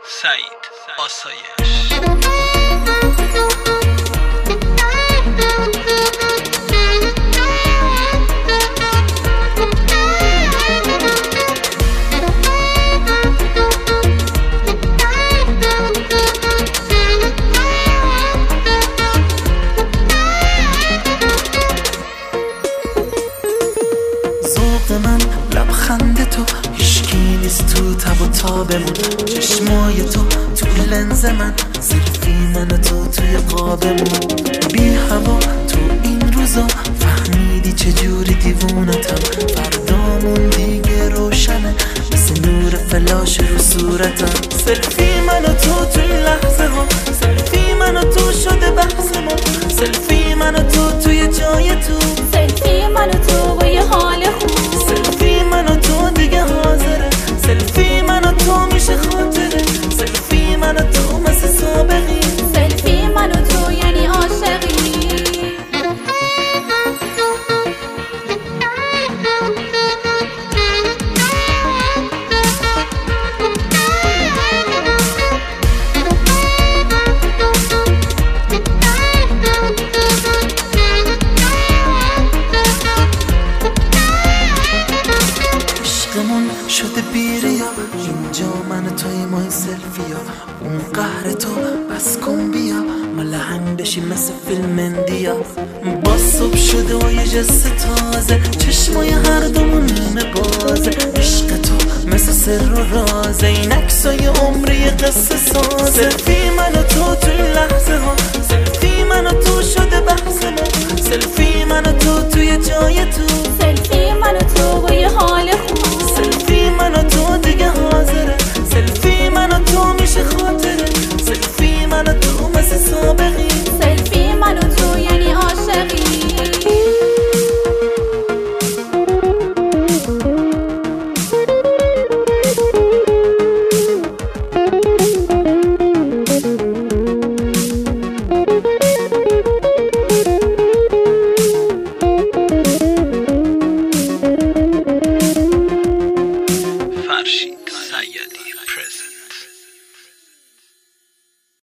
سعید آسایش. من لبخند تو هیشکی نیست تو تب و تابمون، چشمای تو تو لنز من، سلفی من تو توی قابمون، بی هوا تو این روزا فهمیدی چجوری دیوونتم، فردامون دیگه روشنه مثل نور فلاش رو صورتم، سلفی من تو توی لحظه ها، سلفی من تو شده بحث ما، سلفی من تو توی جای تو، سلفی من تو با یه حال خوب، سلفی من تو دیگه حاضره، سلفی من تو میشه خاطره، سلفی من تو مثل سابقی، سلفی من تو یعنی عاشقی. شده بیریا اینجا من توی مای سلفیا، اون قهر تو بس کن بیا ما لحن بشیم مثل فیلم اندیا، با صبح شده و یه جست تازه، چشمای هر دومون نیمه بازه، عشق تو مثل سر و رازه، این عکسای عمری یه قصه سازه، سلفی من تو توی لحظه ها، سلفی من تو شده بحث ما، سلفی من تو توی جای تو،